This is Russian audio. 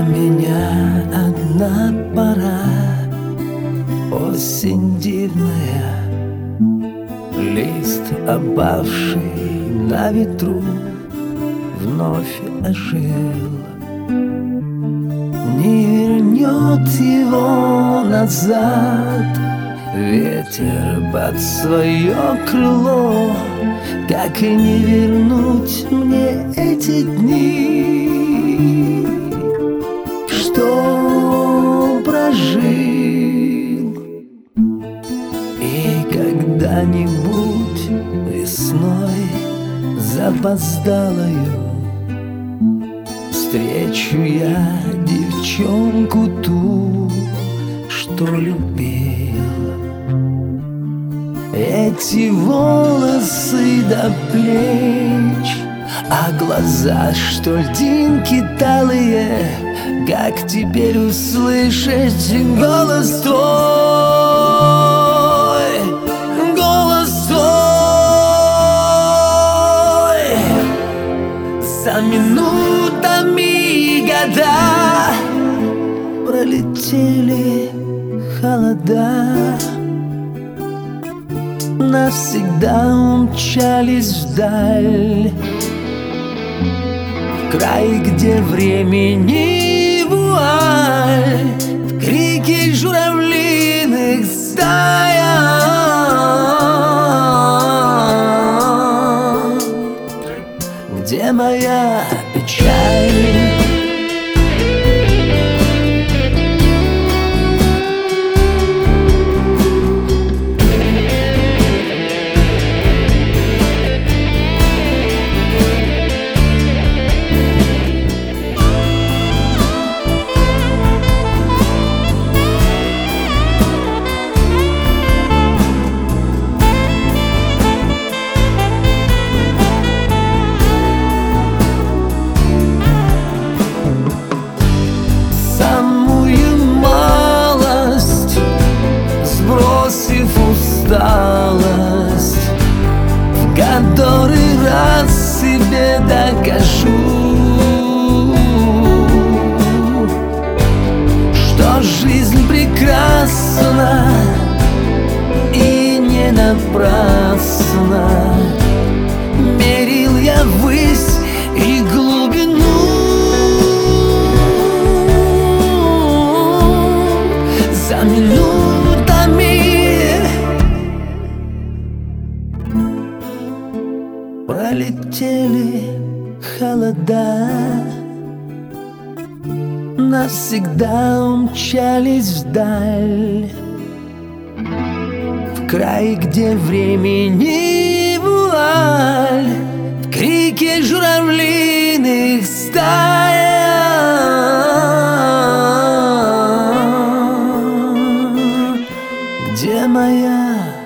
меня одна пора, осень дивная, лист, опавший на ветру, вновь ожил. Не вернет его назад ветер под свое крыло, как и не вернуть мне эти дни, что прожил. И когда-нибудь весной запоздалою встречу я девчонку ту, что любил. Эти волосы до плеч, а глаза, что льдинки талые, как теперь услышать голос твой, голос твой. За минутами года пролетели холода, навсегда умчались вдаль, в край, где времени вуаль, в крике журавлиных стая. Где моя печаль? Усталость, в который раз себе докажу, что жизнь прекрасна и не напрасно. Мерил я ввысь и глубину, за минутами пролетели холода, навсегда умчались вдаль, в край, где времени вуаль, в крике журавлиных стая. Где моя